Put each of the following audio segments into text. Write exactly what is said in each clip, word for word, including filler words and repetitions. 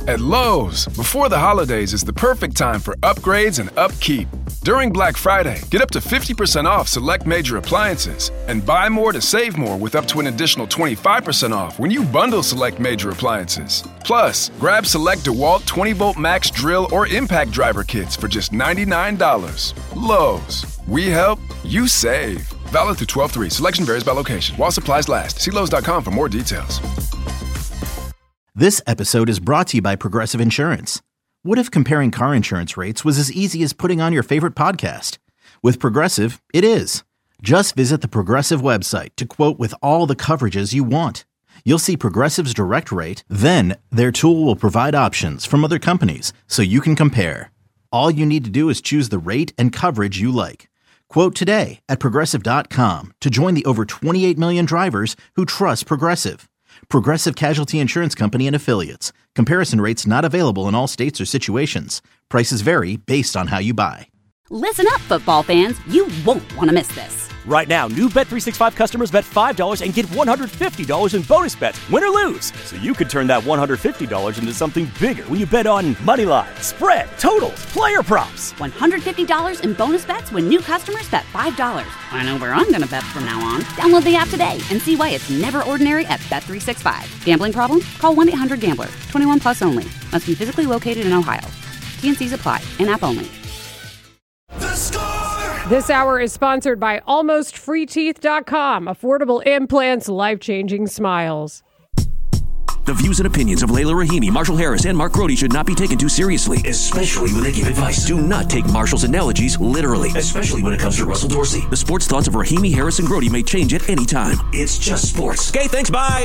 At Lowe's, before the holidays is the perfect time for upgrades and upkeep. During Black Friday, get up to fifty percent off select major appliances and buy more to save more with up to an additional twenty-five percent off when you bundle select major appliances. Plus, grab select DeWalt twenty volt max drill or impact driver kits for just ninety-nine dollars. Lowe's. We help, you save. Valid through twelve three. Selection varies by location. While supplies last. See Lowe's dot com for more details. This episode is brought to you by Progressive Insurance. What if comparing car insurance rates was as easy as putting on your favorite podcast? With Progressive, it is. Just visit the Progressive website to quote with all the coverages you want. You'll see Progressive's direct rate, then their tool will provide options from other companies so you can compare. All you need to do is choose the rate and coverage you like. Quote today at Progressive dot com to join the over twenty-eight million drivers who trust Progressive. Progressive Casualty Insurance Company and Affiliates. Comparison rates not available in all states or situations. Prices vary based on how you buy. Listen up, football fans. You won't want to miss this. Right now, new Bet three sixty-five customers bet five dollars and get one hundred fifty dollars in bonus bets, win or lose. So you could turn that one hundred fifty dollars into something bigger when you bet on money line, spread, totals, player props. one hundred fifty dollars in bonus bets when new customers bet five dollars. I know where I'm going to bet from now on. Download the app today and see why it's never ordinary at Bet three sixty-five. Gambling problem? Call one eight hundred gambler. twenty-one plus only. Must be physically located in Ohio. T N Cs apply. In-app only. The Score! This hour is sponsored by almost free teeth dot com. Affordable implants, life-changing smiles. The views and opinions of Layla Rahimi, Marshall Harris, and Mark Grody should not be taken too seriously, especially when they give advice. Do not take Marshall's analogies literally, especially when it comes to Russell Dorsey. The sports thoughts of Rahimi, Harris, and Grody may change at any time. It's just sports. Okay, thanks, bye.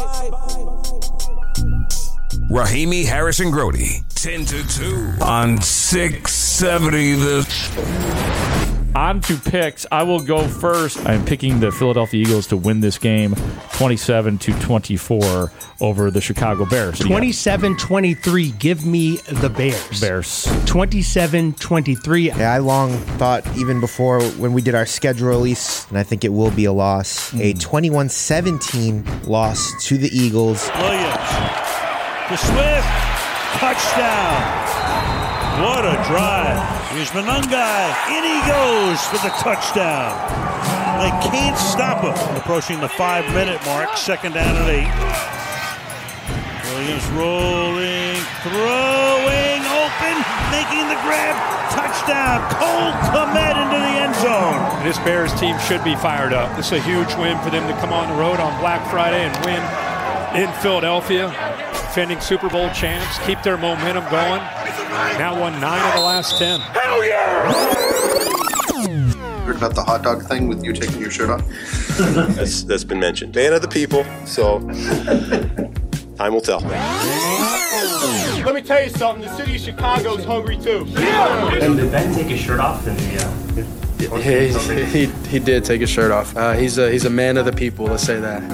Rahimi, Harris, and Grody, ten to two on six seventy The... On to picks. I will go first. I'm picking the Philadelphia Eagles to win this game twenty-seven to twenty-four over the Chicago Bears. twenty-seven twenty-three. Give me the Bears. Bears. twenty-seven twenty-three. Yeah, I long thought, even before when we did our schedule release, and I think it will be a loss, mm. a twenty-one seventeen loss to the Eagles. Williams to Swift. Touchdown. What a drive. Here's Monungai. In he goes for the touchdown. They can't stop him. Approaching the five-minute mark. Second down and eight. Williams rolling, throwing, open, making the grab. Touchdown. Cole Kmet into the end zone. This Bears team should be fired up. This is a huge win for them to come on the road on Black Friday and win in Philadelphia. Defending Super Bowl champs, keep their momentum going. Now won nine of the last ten. Hell yeah! Heard about the hot dog thing with you taking your shirt off? that's, that's been mentioned. Man of the people, so time will tell. Let me tell you something. The city of Chicago's hungry too. Yeah. And did Ben take his shirt off in the? Uh, yeah, he, he he did take his shirt off. Uh, he's a he's a man of the people. Let's say that.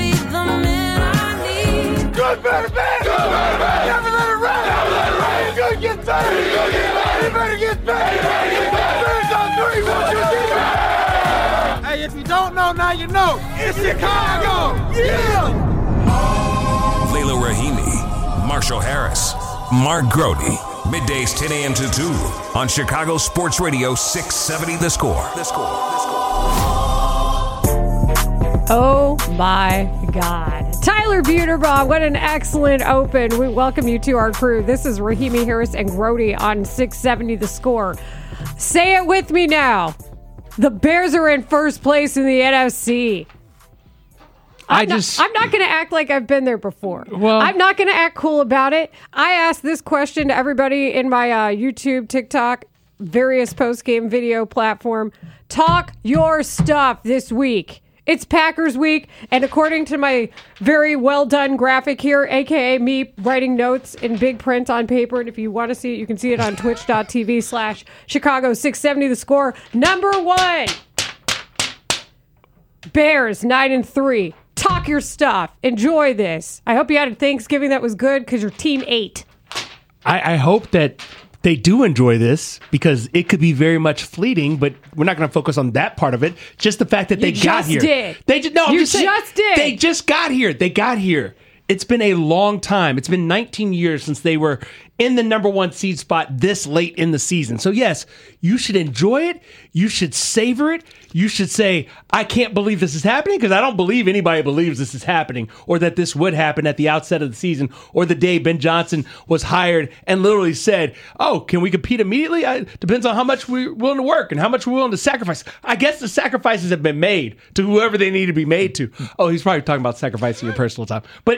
Good, better, bad. Good, better, bad. Never let it rest. Never let it rest. It's gonna get better. It's gonna get better. It better get better. It better get better. Bears on three. One, two, three. Hey, if you don't know, now you know. It's Chicago. Yeah. Layla Rahimi, Marshall Harris, Mark Grody. Middays ten a.m. to two on Chicago Sports Radio six seventy The Score. The Score. The Score. Oh my God. Tyler Buterbaugh, what an excellent open. We welcome you to our crew. This is Rahimi, Harris, and Grody on six seventy The Score. Say it with me now. The Bears are in first place in the N F C. I'm I not, just I'm not going to act like I've been there before. Well, I'm not going to act cool about it. I asked this question to everybody in my uh, YouTube, TikTok, various post-game video platform. Talk your stuff this week. It's Packers week, and according to my very well done graphic here, aka me writing notes in big print on paper, and if you want to see it, you can see it on twitch.tv slash Chicago six seventy The Score. Number one, Bears nine and three. Talk your stuff. Enjoy this. I hope you had a Thanksgiving that was good because your team ate. I, I hope that they do enjoy this because it could be very much fleeting, but we're not going to focus on that part of it. Just the fact that you they got here. Did. They just no, I'm you just saying, just did. They just got here. They got here. It's been a long time. It's been nineteen years since they were in the number one seed spot this late in the season. So yes, you should enjoy it. You should savor it. You should say, I can't believe this is happening, because I don't believe anybody believes this is happening or that this would happen at the outset of the season or the day Ben Johnson was hired and literally said, oh, can we compete immediately? I, depends on how much we're willing to work and how much we're willing to sacrifice. I guess the sacrifices have been made to whoever they need to be made to. Oh, he's probably talking about sacrificing your personal time. But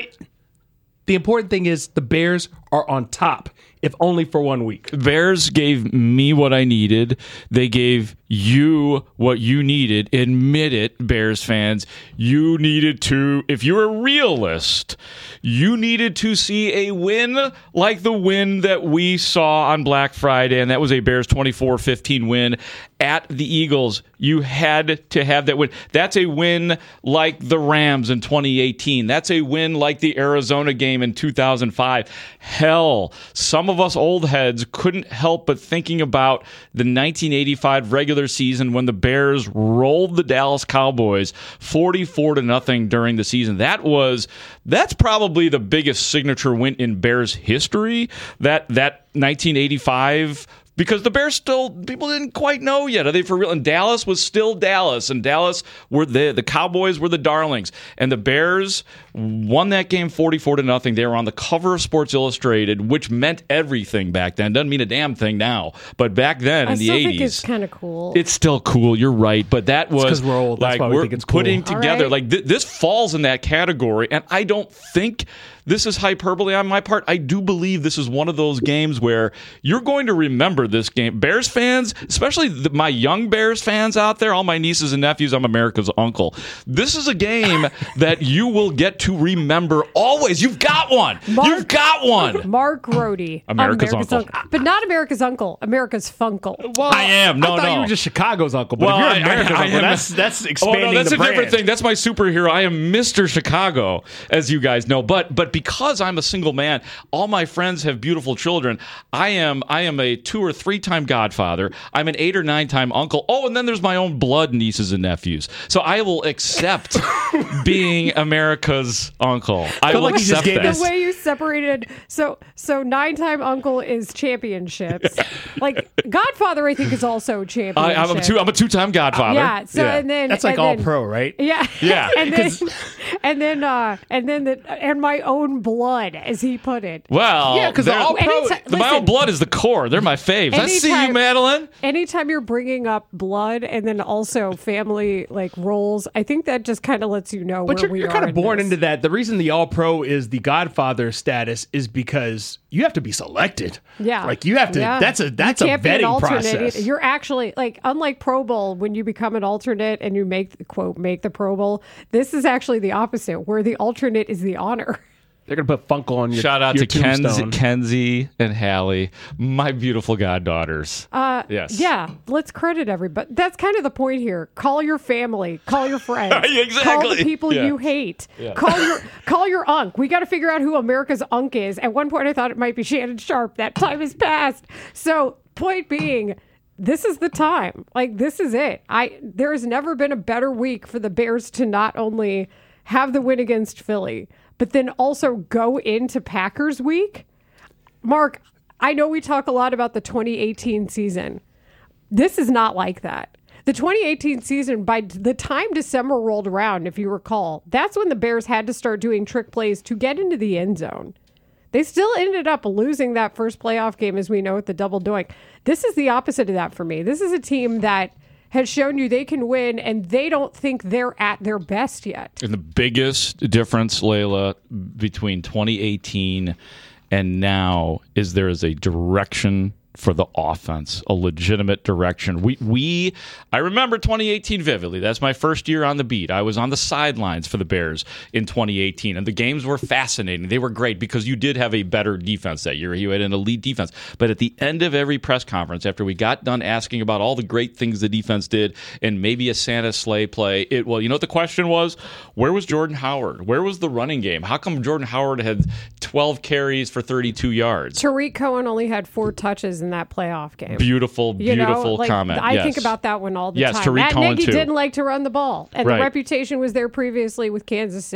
the important thing is the Bears are on top, if only for one week. Bears gave me what I needed. They gave you what you needed. Admit it, Bears fans. You needed to, if you're a realist, you needed to see a win like the win that we saw on Black Friday, and that was a Bears twenty-four fifteen win at the Eagles. You had to have that win. That's a win like the Rams in twenty eighteen. That's a win like the Arizona game in two thousand five. Hell, some of us old heads couldn't help but thinking about the nineteen eighty-five regular season when the Bears rolled the Dallas Cowboys forty-four to nothing during the season. That was that's probably the biggest signature win in Bears history. That that nineteen eighty-five, because the Bears still, people didn't quite know yet. Are they for real? And Dallas was still Dallas, and Dallas were the the Cowboys were the darlings, and the Bears won that game forty-four to nothing. They were on the cover of Sports Illustrated, which meant everything back then. Doesn't mean a damn thing now, but back then I in the still eighties, think it's kind of cool. it's still cool. You're right, but that was because we're old. That's like why we we're think it's cool. putting together right. like th- this falls in that category, and I don't think this is hyperbole on my part. I do believe this is one of those games where you're going to remember this game. Bears fans, especially the, my young Bears fans out there, all my nieces and nephews, I'm America's uncle. This is a game that you will get to remember always. You've got one. Mark, You've got one. Mark Grody. America's uncle. But not America's uncle. America's Funkle. Well, I am. No, I thought no. you were just Chicago's uncle. But Well, if you're I- America's I- I uncle, am- that's that's expanding Oh, no, that's the a brand. different thing. That's my superhero. I am Mister Chicago, as you guys know. But but because I'm a single man, all my friends have beautiful children. I am I am a two or three time godfather. I'm an eight or nine time uncle. Oh, and then there's my own blood nieces and nephews. So I will accept being America's uncle. I Feel will like you just accept gave that. The way you separated, so so nine time uncle is championships. Like Godfather, I think is also I, championship. I'm a two I'm a two time godfather. Yeah. So and then That's like and all then- pro, right? Yeah. Yeah. and then and then uh and then the and my own blood, as he put it. Well, Yeah, 'cause the they're- all pro- Anytime- the, my listen. own blood is the core. They're my faves. I see you, Anytime- Madeline. Anytime you're bringing up blood and then also family like roles, I think that just kind of lets you know But where you're, we you're are kind of in born this. into that. The reason the All Pro is the Godfather status is because you have to be selected. Yeah. like you have to. Yeah. That's a that's You a can't be an vetting alternate process. either. You're actually like, unlike Pro Bowl, when you become an alternate and you make quote make the Pro Bowl. This is actually the opposite, where the alternate is the honor. They're gonna put Funkle on your Shout out your to Kenzie, tombstone. Kenzie and Hallie, my beautiful goddaughters. Uh, Yes. Yeah, let's credit everybody. That's kind of the point here. Call your family. Call your friends. Exactly. Call the people Yeah. you hate. Yeah. Call your call your unk. We got to figure out who America's unk is. At one point, I thought it might be Shannon Sharp. That time has passed. So, point being, this is the time. Like, this is it. I there has never been a better week for the Bears to not only have the win against Philly, but then also go into Packers week. Mark, I know we talk a lot about the twenty eighteen season. This is not like that. The twenty eighteen season, by the time December rolled around, if you recall, that's when the Bears had to start doing trick plays to get into the end zone. They still ended up losing that first playoff game, as we know, with the double doink. This is the opposite of that for me. This is a team that has shown you they can win, and they don't think they're at their best yet. And the biggest difference, Layla, between twenty eighteen and now is there is a direction for the offense, a legitimate direction. We, we, I remember twenty eighteen vividly. That's my first year on the beat. I was on the sidelines for the Bears in twenty eighteen, and the games were fascinating. They were great because you did have a better defense that year. You had an elite defense. But at the end of every press conference, after we got done asking about all the great things the defense did and maybe a Santa sleigh play, it well, you know what the question was? Where was Jordan Howard? Where was the running game? How come Jordan Howard had twelve carries for thirty-two yards? Tariq Cohen only had four touches in that playoff game. Beautiful, You know, beautiful like, comment. I yes. think about that one all the yes, time. Tariq Matt Cohen Nagy too. didn't like to run the ball, and Right. the reputation was there previously with Kansas City.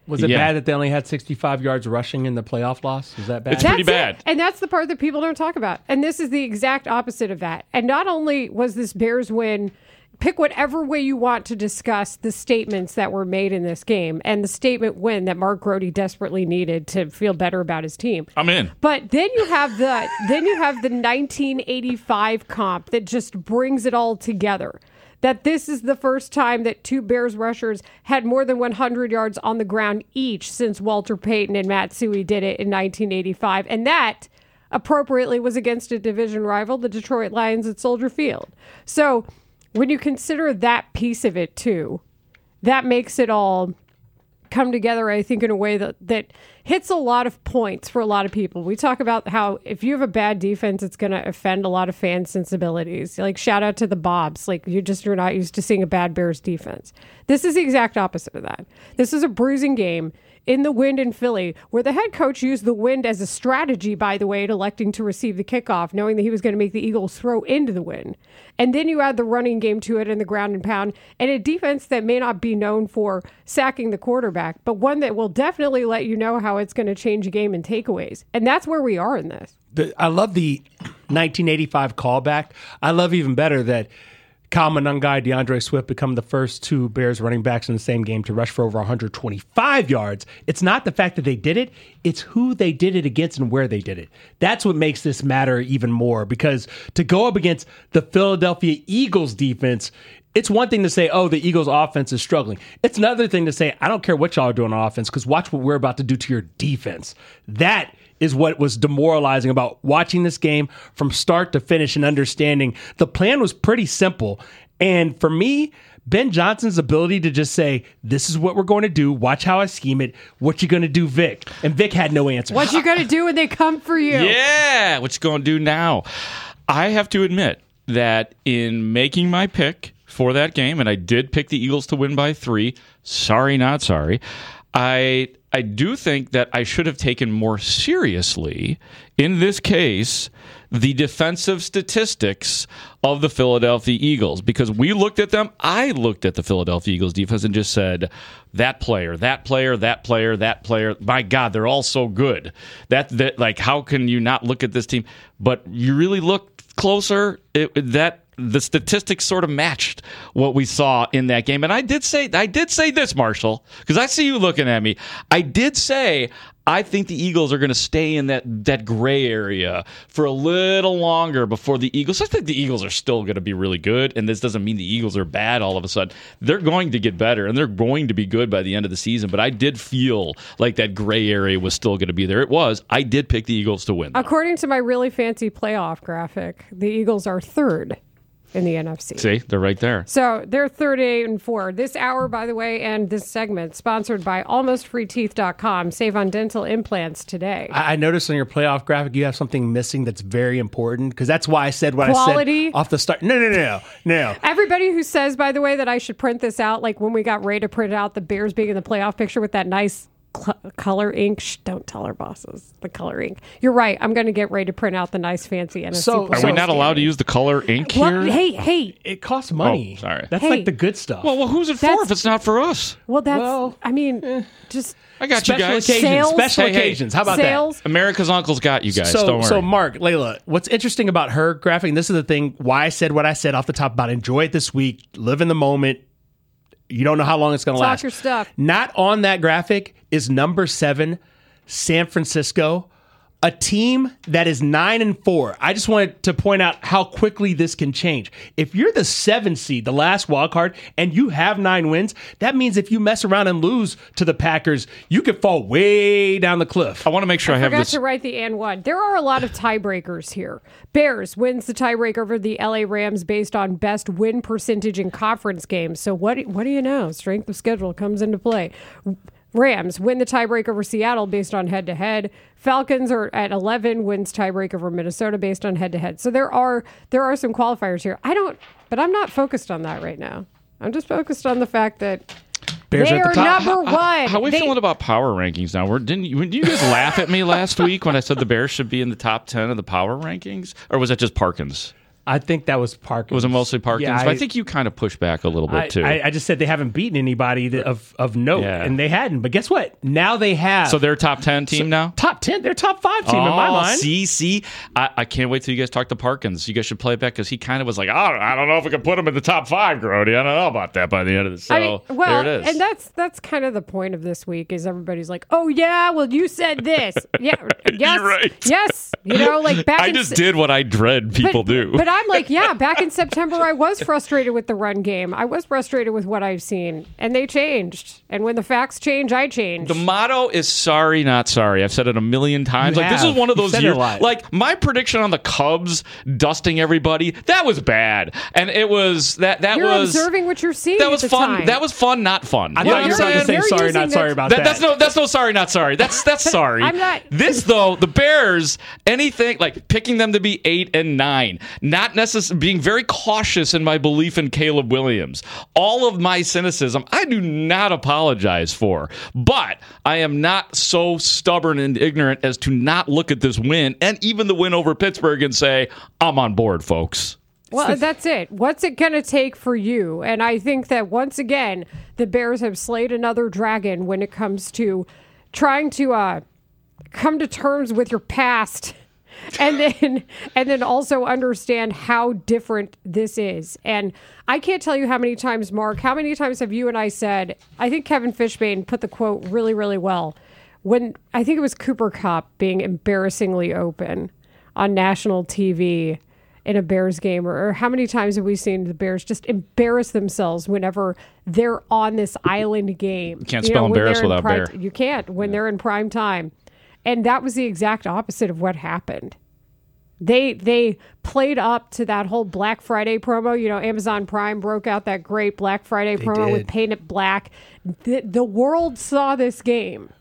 Was it Yeah. bad that they only had sixty-five yards rushing in the playoff loss? Is that bad? It's pretty bad. It. And that's the part that people don't talk about. And this is the exact opposite of that. And not only was this Bears win, pick whatever way you want to discuss the statements that were made in this game and the statement win that Mark Grody desperately needed to feel better about his team. I'm in. But then you have the then you have the nineteen eighty-five comp that just brings it all together. That this is the first time that two Bears rushers had more than one hundred yards on the ground each since Walter Payton and Matt Suhey did it in nineteen eighty-five. And that, appropriately, was against a division rival, the Detroit Lions at Soldier Field. So when you consider that piece of it, too, that makes it all come together, I think, in a way that, that hits a lot of points for a lot of people. We talk about how if you have a bad defense, it's going to offend a lot of fan sensibilities. Like, shout out to the Bobs. Like, you just are not used to seeing a bad Bears defense. This is the exact opposite of that. This is a bruising game in the wind in Philly, where the head coach used the wind as a strategy, by the way, at electing to receive the kickoff, knowing that he was going to make the Eagles throw into the wind. And then you add the running game to it and the ground and pound, and a defense that may not be known for sacking the quarterback, but one that will definitely let you know how it's going to change a game in takeaways. And that's where we are in this. The, I love the nineteen eighty-five callback. I love even better that Kyle Monangai, DeAndre Swift become the first two Bears running backs in the same game to rush for over one hundred twenty-five yards. It's not the fact that they did it, it's who they did it against and where they did it. That's what makes this matter even more, because to go up against the Philadelphia Eagles defense, it's one thing to say, oh, the Eagles offense is struggling. It's another thing to say, I don't care what y'all are doing on offense, because watch what we're about to do to your defense. That is what was demoralizing about watching this game from start to finish and understanding the plan was pretty simple. And for me, Ben Johnson's ability to just say, this is what we're going to do. Watch how I scheme it. What you going to do, Vic? And Vic had no answer. What you going to do when they come for you? Yeah, what you going to do now? I have to admit that in making my pick for that game, and I did pick the Eagles to win by three, sorry, not sorry, I I do think that I should have taken more seriously, in this case, the defensive statistics of the Philadelphia Eagles. Because we looked at them, I looked at the Philadelphia Eagles defense and just said, that player, that player, that player, that player, my God, they're all so good. That, that like, how can you not look at this team? But you really look closer, it, that the statistics sort of matched what we saw in that game. And I did say I did say this, Marshall, because I see you looking at me. I did say I think the Eagles are going to stay in that, that gray area for a little longer before the Eagles. I think the Eagles are still going to be really good, and this doesn't mean the Eagles are bad all of a sudden. They're going to get better, and they're going to be good by the end of the season, but I did feel like that gray area was still going to be there. It was. I did pick the Eagles to win, though. According to my really fancy playoff graphic, the Eagles are third in the N F C. See, they're right there. So they're thirty-eight and four. This hour, by the way, and this segment, sponsored by almost free teeth dot com. Save on dental implants today. I I noticed on your playoff graphic you have something missing that's very important, because that's why I said what Quality? I said off the start. No, no, no, no, no. Everybody who says, by the way, that I should print this out, like when we got Ray to print out the Bears being in the playoff picture with that nice cl- color ink. Shh, don't tell our bosses the color ink. You're right. I'm going to get Ray to print out the nice fancy N F C. So- playoff Are we not standing. allowed to use the color ink Well, here? hey, hey. It costs money. Oh, sorry. That's Hey. like the good stuff. Well, well, who's it for That's- if it's not for us? Well, that's, Well, I mean, just I got special you guys. occasions. Sales? Special Hey, hey. occasions. How about sales. America's uncle's got you that? guys. So, Don't worry. so Mark, Layla, what's interesting about her graphic, and this is the thing, why I said what I said off the top about enjoy it this week, live in the moment. You don't know how long it's going to Talk last. your stuff. Not on that graphic is number seven, San Francisco, a team that is nine and four. I just wanted to point out how quickly this can change. If you're the seven seed, the last wild card, and you have nine wins, that means if you mess around and lose to the Packers, you could fall way down the cliff. I want to make sure I, I have forgot this. to write the and one. There are a lot of tiebreakers here. Bears wins the tiebreaker over the L A Rams based on best win percentage in conference games. So what? What do you know? Strength of schedule comes into play. Rams win the tiebreak over Seattle based on head-to-head. Falcons are at eleven, wins tiebreak over Minnesota based on head-to-head. So there are there are some qualifiers here. I don't, but I'm not focused on that right now. I'm just focused on the fact that Bears they are are at the top. number one. How, how are we They- feeling about power rankings now? We're, didn't you, didn't you guys laugh at me last week when I said the Bears should be in the top ten of the power rankings? Or was that just Parkins? I think that was Parkins. Was it mostly Parkins? Yeah, but I, I think you kind of pushed back a little bit I, too. I, I just said they haven't beaten anybody that, of of note, Yeah. and they hadn't. But guess what? Now they have. So they're a top ten team So- now? Top ten. They're top five team in my Oh, mind. See, see, I, I can't wait till you guys talk to Parkins. You guys should play it back because he kind of was like, I don't, I don't know if we can put him in the top five, Grody. I don't know about that by the end of the so I mean, well, there it is. and that's that's kind of the point of this week is everybody's like, oh yeah, well you said this, yeah, yes, right. yes, you know, like back. I in just Se- did what I dread people but, do. But I'm like, yeah, back in September, I was frustrated with the run game. I was frustrated with what I've seen, and they changed. And when the facts change, I change. The motto is sorry, not sorry. I've said it a million times. You like this have. is one of You've those said it years. a lot. Like my prediction on the Cubs dusting everybody, that was bad, and it was that that You're was observing what you're seeing. that was at the fun. Time. That was fun, not fun. I You know thought you what were I'm going to saying? say You're sorry, using not sorry that- about That, that. that's no, that's no sorry, not sorry. That's that's sorry. I'm not- This though, the Bears, anything like picking them to be eight and nine, not necessarily being very cautious in my belief in Caleb Williams. All of my cynicism, I do not apologize for, but I am not so stubborn and ignorant as to not look at this win and even the win over Pittsburgh and say I'm on board, folks. Well, that's it. What's it going to take for you? And I think that once again, the Bears have slayed another dragon when it comes to trying to uh, come to terms with your past, and then and then also understand how different this is. And I can't tell you how many times, Mark, how many times have you and I said? I think Kevin Fishbane put the quote really, really well when I think it was Cooper Kupp being embarrassingly open on national T V. In a Bears game, or, or how many times have we seen the Bears just embarrass themselves whenever they're on this island game? You can't You spell know, when embarrass they're in without prime- bear. You can't when they're in prime time. And that was the exact opposite of what happened. They they played up to that whole Black Friday promo. You know, Amazon Prime broke out that great Black Friday They promo did. with Paint It Black. The, the world saw this game.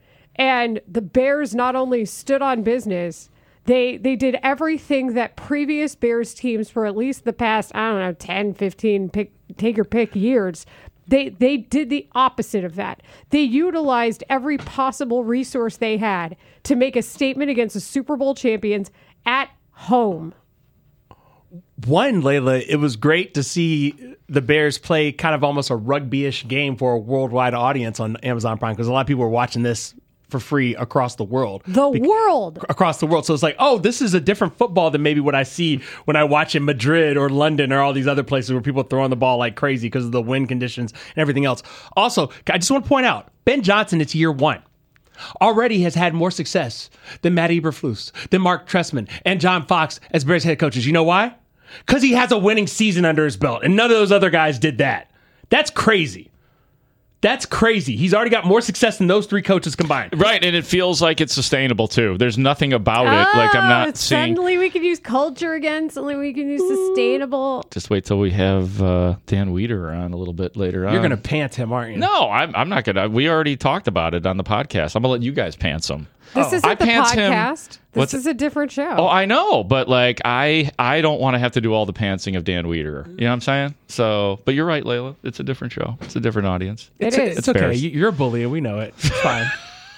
And the Bears not only stood on business, They they did everything that previous Bears teams for at least the past, I don't know, ten, fifteen, pick, take your pick years, they they did the opposite of that. They utilized every possible resource they had to make a statement against the Super Bowl champions at home. One, Layla, it was great to see the Bears play kind of almost a rugby-ish game for a worldwide audience on Amazon Prime, because a lot of people were watching this for free across the world. The Be- world. Across the world. So it's like, oh, this is a different football than maybe what I see when I watch in Madrid or London or all these other places where people are throwing the ball like crazy because of the wind conditions and everything else. Also, I just want to point out, Ben Johnson, it's year one. Already has had more success than Matt Eberflus, than Mark Trestman, and John Fox as Bears head coaches. You know why? Because he has a winning season under his belt, and none of those other guys did that. That's crazy. That's crazy. He's already got more success than those three coaches combined. Right, and it feels like it's sustainable too. There's nothing about it like I'm not seeing. Suddenly we can use culture again. Suddenly we can use sustainable. Just wait till we have uh, Dan Weeder on a little bit later on. You're going to pant him, aren't you? No, I'm, I'm not going to. We already talked about it on the podcast. I'm going to let you guys pants him. This isn't I the pants him- podcast. What's This is a different show. Oh, I know, but like I I don't want to have to do all the pantsing of Dan Weeder. You know what I'm saying? So, but you're right, Layla. It's a different show. It's a different audience. It It's, is. it's okay. Bears. You- You're a bully, and we know it. It's fine.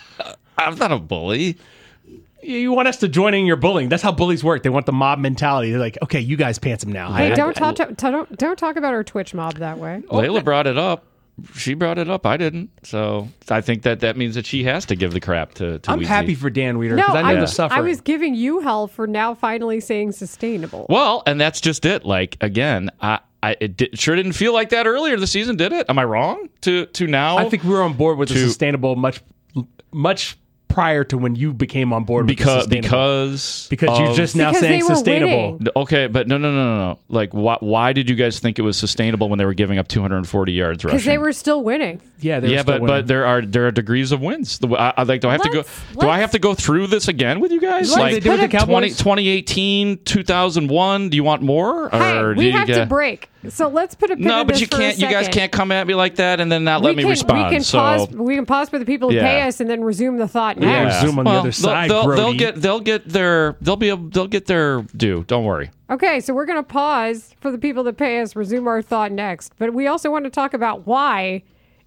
I'm not a bully. You you want us to join in your bullying. That's how bullies work. They want the mob mentality. They're like, okay, you guys pants him now. Hey, I- don't I- talk. To, don't don't talk about our Twitch mob that way. Layla brought it up. She brought it up. I didn't. So I think that that means that she has to give the crap to. to I'm Weezy. happy for Dan Weeder No, because I know I, the was, suffering. I was giving you hell for now finally saying sustainable. Well, and that's just it. Like again, I, I it did, sure didn't feel like that earlier this season, did it? Am I wrong? To to now, I think we were on board with the to- sustainable much, much prior to when you became on board with the because sustainable. because because you're of- just now Because saying they were sustainable. winning. Okay, but no, no, no, no, no. Like, why, why did you guys think it was sustainable when they were giving up two hundred forty yards rushing? Because they were still winning. Yeah, they were yeah, still but winning. but there are there are degrees of wins. The, I, I like. Do I have to go? Let's- Do I let's- have to go through this again with you guys? Let's like they did with the put a- Cowboys? twenty, twenty eighteen, two thousand one. Do you want more? Hey, or do we you have get, to break. So let's put a pin No, in but this you for a can't. You guys second. can't come at me like that and then not let we me can, respond. We can so pause. We can pause for the people who Yeah. pay us and then resume the thought Yeah. next. Resume on the well, other they'll- side, they'll, they'll Brody. get they'll get their they'll be able, they'll get their due. Don't worry. Okay, so we're going to pause for the people that pay us, resume our thought next. But we also want to talk about why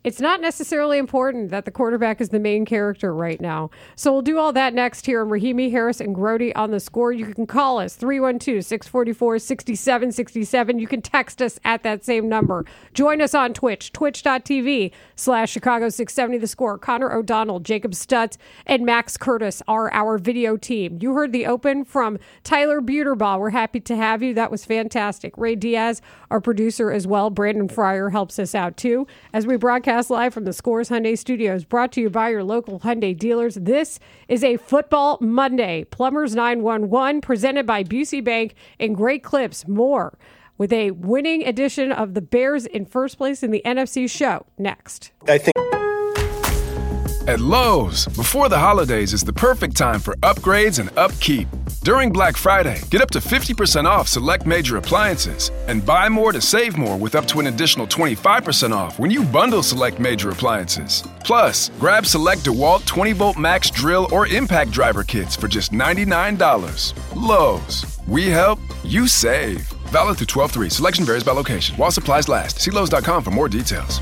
it's not necessarily important that the quarterback is the main character right now. So we'll do all that next here on Rahimi, Harris, and Grody on The Score. You can call us, three one two, six four four, six seven six seven. You can text us at that same number. Join us on Twitch, twitch.tv slash Chicago six seventy The Score. Connor O'Donnell, Jacob Stutz, and Max Curtis are our video team. You heard the open from Tyler Buterbaugh. We're happy to have you. That was fantastic. Ray Diaz, our producer as well. Brandon Fryer helps us out too as we broadcast live from the Scores Hyundai Studios, brought to you by your local Hyundai dealers. This is a Football Monday. Plumbers nine one one, presented by Busey Bank, and great clips more with a winning edition of the Bears in first place in the N F C show next. I think. At Lowe's, before the holidays is the perfect time for upgrades and upkeep. During Black Friday, get up to fifty percent off select major appliances and buy more to save more with up to an additional twenty-five percent off when you bundle select major appliances. Plus, grab select DeWalt twenty volt max drill or impact driver kits for just ninety-nine dollars. Lowe's, we help, you save. Valid through twelve three. Selection varies by location. While supplies last. See Lowe's dot com for more details.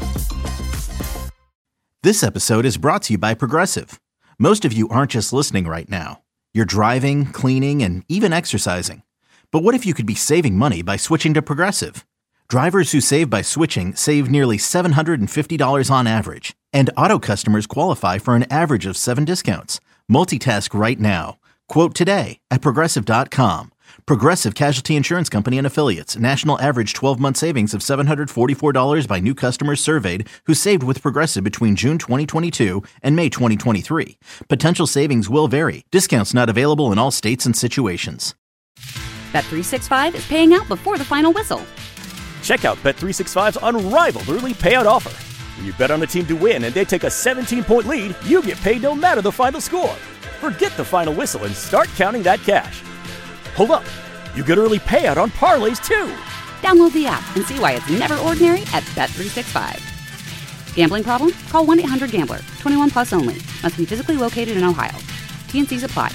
This episode is brought to you by Progressive. Most of you aren't just listening right now. You're driving, cleaning, and even exercising. But what if you could be saving money by switching to Progressive? Drivers who save by switching save nearly seven hundred fifty dollars on average. And auto customers qualify for an average of seven discounts. Multitask right now. Quote today at Progressive dot com. Progressive Casualty Insurance Company and Affiliates. National average twelve-month savings of seven hundred forty-four dollars by new customers surveyed who saved with Progressive between June twenty twenty-two and May twenty twenty-three. Potential savings will vary. Discounts not available in all states and situations. Bet three sixty-five is paying out before the final whistle. Check out Bet three sixty-five's unrivaled early payout offer. When you bet on a team to win and they take a seventeen-point lead, you get paid no matter the final score. Forget the final whistle and start counting that cash. Hold up, you get early payout on parlays too. Download the app and see why it's never ordinary at Bet three sixty-five. Gambling problem? Call one eight hundred gambler. twenty-one plus only. Must be physically located in Ohio. T and C's apply.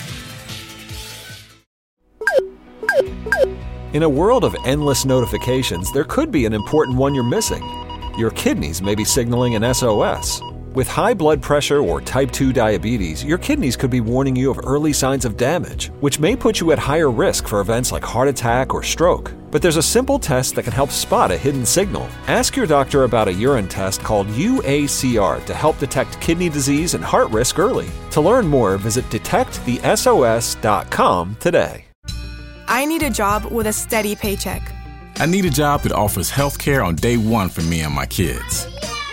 In a world of endless notifications, there could be an important one you're missing. Your kidneys may be signaling an S O S. With high blood pressure or type two diabetes, your kidneys could be warning you of early signs of damage, which may put you at higher risk for events like heart attack or stroke. But there's a simple test that can help spot a hidden signal. Ask your doctor about a urine test called U A C R to help detect kidney disease and heart risk early. To learn more, visit detect the S O S dot com today. I need a job with a steady paycheck. I need a job that offers health care on day one for me and my kids.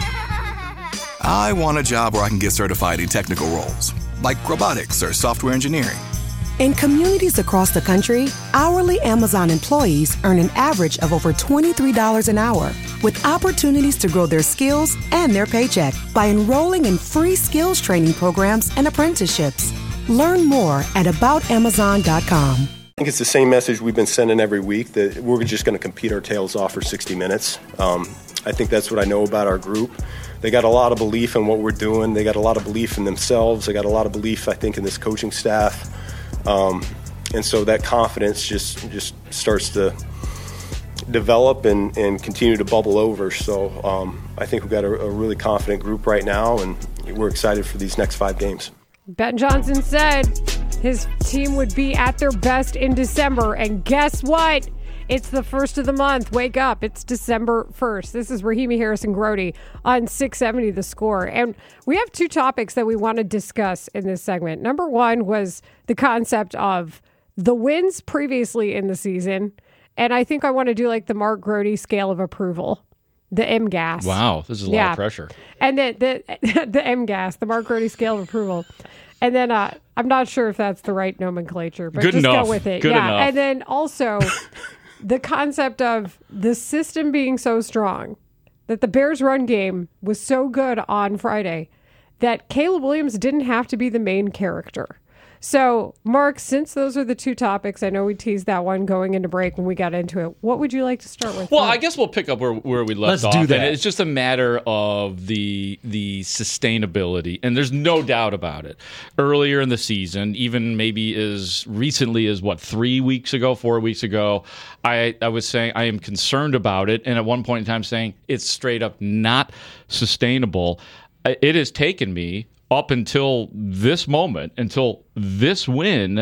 I want a job where I can get certified in technical roles, like robotics or software engineering. In communities across the country, hourly Amazon employees earn an average of over twenty-three dollars an hour, with opportunities to grow their skills and their paycheck by enrolling in free skills training programs and apprenticeships. Learn more at about amazon dot com. I think it's the same message we've been sending every week, that we're just going to compete our tails off for sixty minutes. Um, I think that's what I know about our group. They got a lot of belief in what we're doing. They got a lot of belief in themselves. They got a lot of belief, I think, in this coaching staff. Um, and so that confidence just just starts to develop and, and continue to bubble over. So um, I think we've got a, a really confident group right now, and we're excited for these next five games. Ben Johnson said his team would be at their best in December. And guess what? It's the first of the month. Wake up. It's December first. This is Rahimi, Harris, and Grody on six seventy The Score. And we have two topics that we want to discuss in this segment. Number one was the concept of the wins previously in the season. And I think I want to do like the Mark Grody scale of approval. The M G A S. Wow, this is a yeah. lot of pressure. And the the, the M G A S, the Mark Grody scale of approval. And then uh, I'm not sure if that's the right nomenclature, but Good just enough. go with it. Good yeah. enough. And then also the concept of the system being so strong that the Bears run game was so good on Friday that Caleb Williams didn't have to be the main character. So, Mark, since those are the two topics, I know we teased that one going into break when we got into it. What would you like to start with? Well, first? I guess we'll pick up where, where we left Let's off. do that. And it's just a matter of the the sustainability, and there's no doubt about it. Earlier in the season, even maybe as recently as, what, three weeks ago, four weeks ago, I, I was saying I am concerned about it, and at one point in time saying it's straight up not sustainable. It has taken me up until this moment, until this win,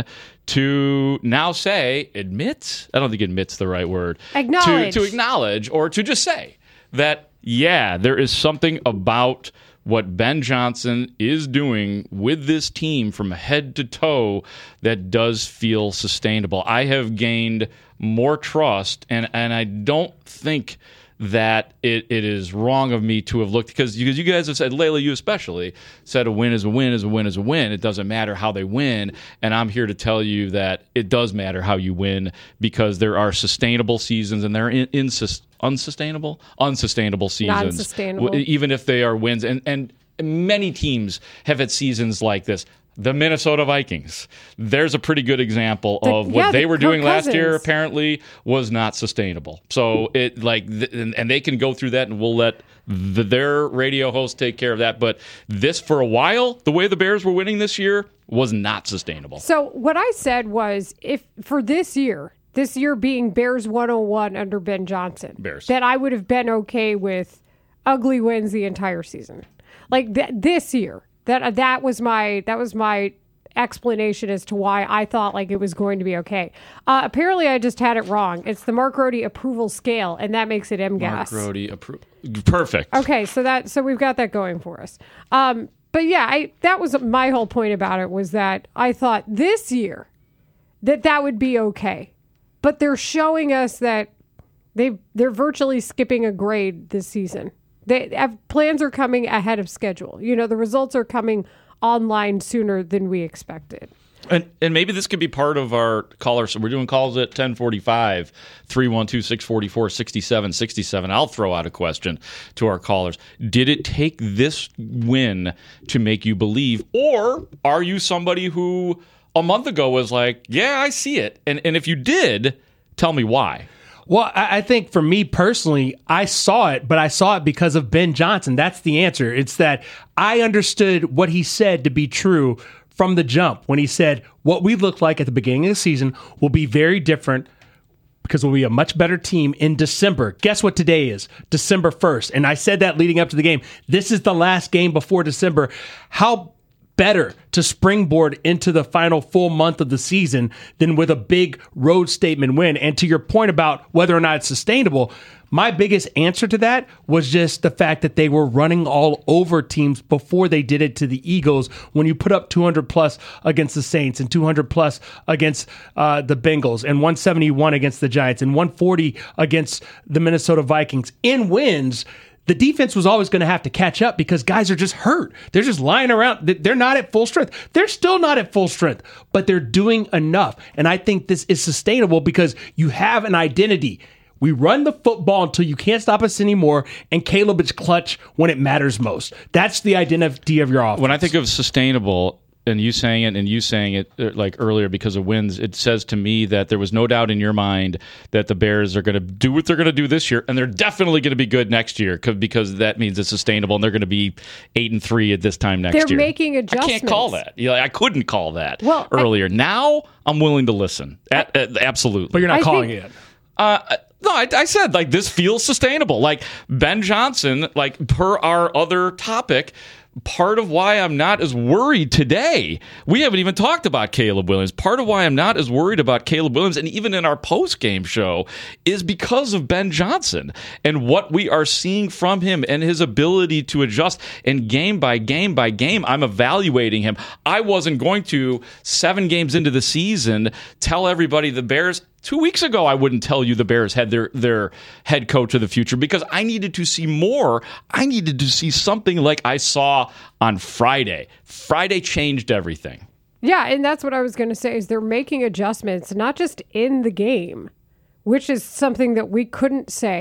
to now say, admit, I don't think admit's the right word. Acknowledge. To, to acknowledge or to just say that, yeah, there is something about what Ben Johnson is doing with this team from head to toe that does feel sustainable. I have gained more trust, and, and I don't think that it, it is wrong of me to have looked, because you, because you guys have said, Layla, you especially, said a win is a win is a win is a win. It doesn't matter how they win. And I'm here to tell you that it does matter how you win, because there are sustainable seasons and there are in, in, unsustainable, unsustainable seasons. Non-sustainable. Even if they are wins. And, and many teams have had seasons like this. The Minnesota Vikings, there's a pretty good example The- of what yeah, they the were Kirk doing last year, Cousins. apparently was not sustainable. So it like, th- and, and they can go through that, and we'll let the, their radio host take care of that. But this, for a while, the way the Bears were winning this year was not sustainable. So what I said was, if for this year, this year being Bears one oh one under Ben Johnson, Bears. that I would have been okay with ugly wins the entire season. Like th- this year. That that was my that was my explanation as to why I thought like it was going to be okay. Uh, apparently, I just had it wrong. It's the Mark Rohde approval scale, and that makes it M gas. Mark Rohde appro- Perfect. Okay, so that so we've got that going for us. Um, but yeah, I that was my whole point about it, was that I thought this year that that would be okay, but they're showing us that they they're virtually skipping a grade this season. They have, plans are coming ahead of schedule. You know, the results are coming online sooner than we expected. And and maybe this could be part of our callers. So we're doing calls at ten forty-five, three one two, six four four, six seven six seven. I'll throw out a question to our callers. Did it take this win to make you believe? Or are you somebody who a month ago was like, yeah, I see it? And and if you did, tell me why. Well, I I think for me personally, I saw it, but I saw it because of Ben Johnson. That's the answer. It's that I understood what he said to be true from the jump when he said what we looked like at the beginning of the season will be very different because we'll be a much better team in December. Guess what today is? December first. And I said that leading up to the game. This is the last game before December. How better to springboard into the final full month of the season than with a big road statement win. And to your point about whether or not it's sustainable, my biggest answer to that was just the fact that they were running all over teams before they did it to the Eagles. When you put up two hundred plus against the Saints and two hundred plus against uh, the Bengals and one seventy-one against the Giants and one forty against the Minnesota Vikings in wins, the defense was always going to have to catch up because guys are just hurt. They're just lying around. They're not at full strength. They're still not at full strength, but they're doing enough. And I think this is sustainable because you have an identity. We run the football until you can't stop us anymore, and Caleb is clutch when it matters most. That's the identity of your offense. When I think of sustainable, and you saying it and you saying it uh, like earlier because of wins, it says to me that there was no doubt in your mind that the Bears are going to do what they're going to do this year, and they're definitely going to be good next year because that means it's sustainable, and they're going to be eight and three at this time next They're year. They're making adjustments. I can't call that. You know, I couldn't call that well, earlier. I, now I'm willing to listen. A- a- absolutely. But you're not I calling think, it. Uh, no, I, I said, like, this feels sustainable. Like, Ben Johnson, like, per our other topic, part of why I'm not as worried today, we haven't even talked about Caleb Williams. Part of why I'm not as worried about Caleb Williams, and even in our post-game show, is because of Ben Johnson and what we are seeing from him and his ability to adjust. And game by game by game, I'm evaluating him. I wasn't going to, seven games into the season, tell everybody the Bears... Two weeks ago, I wouldn't tell you the Bears had their, their head coach of the future because I needed to see more. I needed to see something like I saw on Friday. Friday changed everything. Yeah, and that's what I was going to say is they're making adjustments, not just in the game, which is something that we couldn't say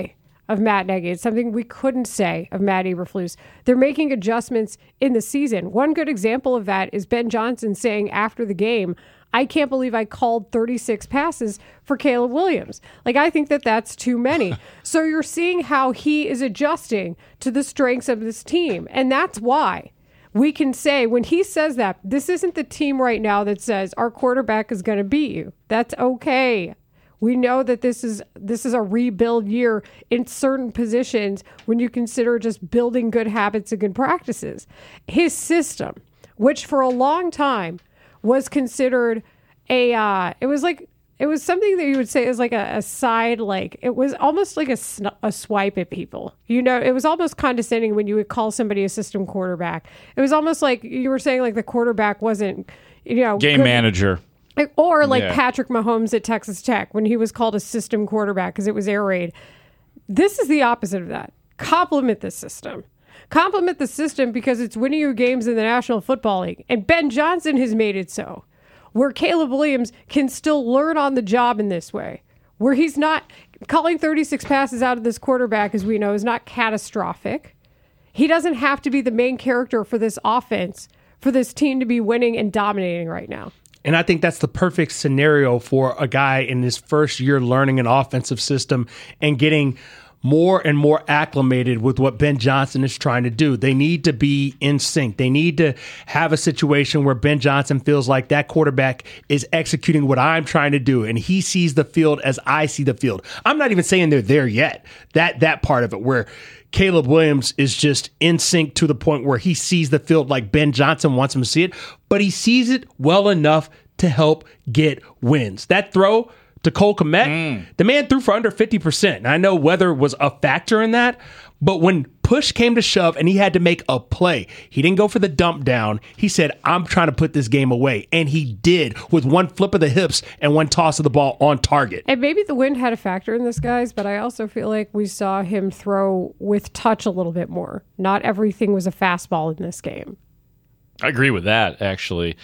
of Matt Nagy. It's something we couldn't say of Matt Eberflus. They're making adjustments in the season. One good example of that is Ben Johnson saying after the game, I can't believe I called thirty-six passes for Caleb Williams. Like, I think that that's too many. So you're seeing how he is adjusting to the strengths of this team. And that's why we can say, when he says that, this isn't the team right now that says our quarterback is going to beat you. That's okay. We know that this is this is a rebuild year in certain positions when you consider just building good habits and good practices. His system, which for a long time was considered a, uh, it was like, it was something that you would say is like a, a side, like, it was almost like a, sn- a swipe at people. You know, it was almost condescending when you would call somebody a system quarterback. It was almost like you were saying like the quarterback wasn't, you know. Game good. manager. Or like Yeah. Patrick Mahomes at Texas Tech when he was called a system quarterback because it was air raid. This is the opposite of that. Compliment the system. Compliment the system because it's winning you games in the National Football League. And Ben Johnson has made it so. Where Caleb Williams can still learn on the job in this way. Where he's not calling thirty-six passes out of this quarterback, as we know, is not catastrophic. He doesn't have to be the main character for this offense, for this team to be winning and dominating right now. And I think that's the perfect scenario for a guy in his first year learning an offensive system and getting more and more acclimated with what Ben Johnson is trying to do. They need to be in sync. They need to have a situation where Ben Johnson feels like that quarterback is executing what I'm trying to do, and he sees the field as I see the field. I'm not even saying they're there yet. That that part of it where Caleb Williams is just in sync to the point where he sees the field like Ben Johnson wants him to see it, but he sees it well enough to help get wins. That throw to Cole Kmet, mm. the man threw for under fifty percent. And I know weather was a factor in that, but when push came to shove and he had to make a play, he didn't go for the dump down. He said, I'm trying to put this game away. And he did with one flip of the hips and one toss of the ball on target. And maybe the wind had a factor in this, guys, but I also feel like we saw him throw with touch a little bit more. Not everything was a fastball in this game. I agree with that, actually.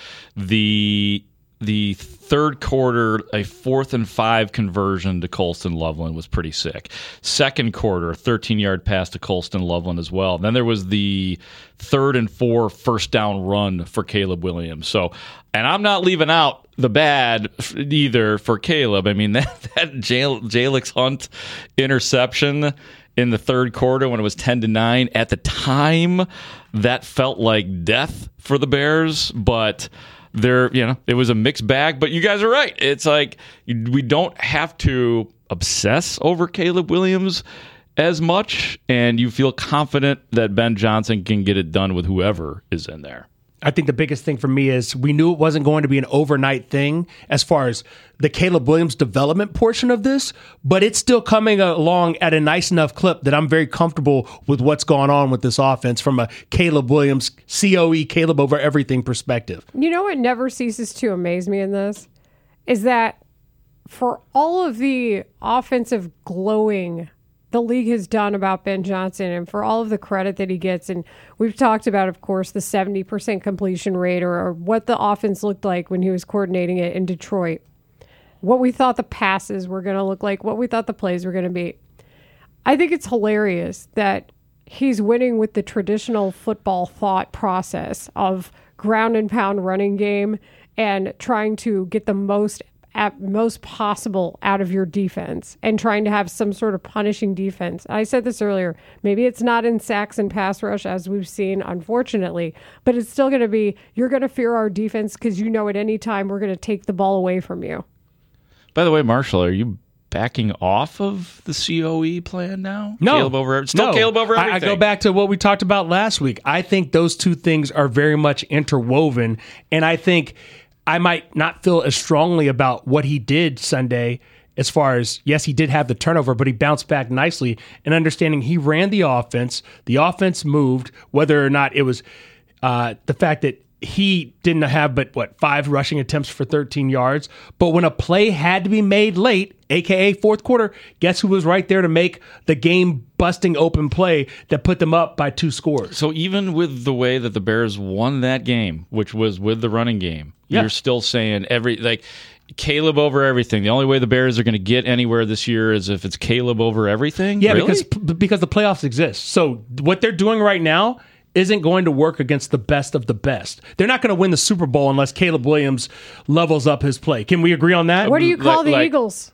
The the third quarter, a fourth and five conversion to Colston Loveland was pretty sick. Second quarter, a thirteen-yard pass to Colston Loveland as well. Then there was the third and four first down run for Caleb Williams. So, and I'm not leaving out the bad either for Caleb. I mean, that, that Jalix Hunt interception in the third quarter when it was ten to nine, at the time, that felt like death for the Bears, but there, you know, it was a mixed bag. But you guys are right. It's like we don't have to obsess over Caleb Williams as much, and you feel confident that Ben Johnson can get it done with whoever is in there. I think the biggest thing for me is we knew it wasn't going to be an overnight thing as far as the Caleb Williams development portion of this, but it's still coming along at a nice enough clip that I'm very comfortable with what's going on with this offense from a Caleb Williams, C O E, Caleb over everything perspective. You know what never ceases to amaze me in this is that for all of the offensive glowing the league has done about Ben Johnson and for all of the credit that he gets. And we've talked about, of course, the seventy percent completion rate or, or what the offense looked like when he was coordinating it in Detroit, what we thought the passes were going to look like, what we thought the plays were going to be. I think it's hilarious that he's winning with the traditional football thought process of ground and pound running game and trying to get the most at most possible out of your defense and trying to have some sort of punishing defense. I said this earlier, maybe it's not in sacks and pass rush as we've seen, unfortunately, but it's still going to be, you're going to fear our defense because you know at any time we're going to take the ball away from you. By the way, Marshall, are you backing off of the C O E plan now? No. Caleb over, still no. Caleb over everything. I, I go back to what we talked about last week. I think those two things are very much interwoven, and I think I might not feel as strongly about what he did Sunday as far as, yes, he did have the turnover, but he bounced back nicely and understanding he ran the offense. The offense moved, whether or not it was uh, the fact that he didn't have but, what, five rushing attempts for thirteen yards. But when a play had to be made late, a k a fourth quarter, guess who was right there to make the game-busting open play that put them up by two scores? So even with the way that the Bears won that game, which was with the running game, yeah. you're still saying every, like, Caleb over everything. The only way the Bears are going to get anywhere this year is if it's Caleb over everything? Yeah, really? because because the playoffs exist. So what they're doing right now isn't going to work against the best of the best. They're not going to win the Super Bowl unless Caleb Williams levels up his play. Can we agree on that? What do you call Like- the like- Eagles?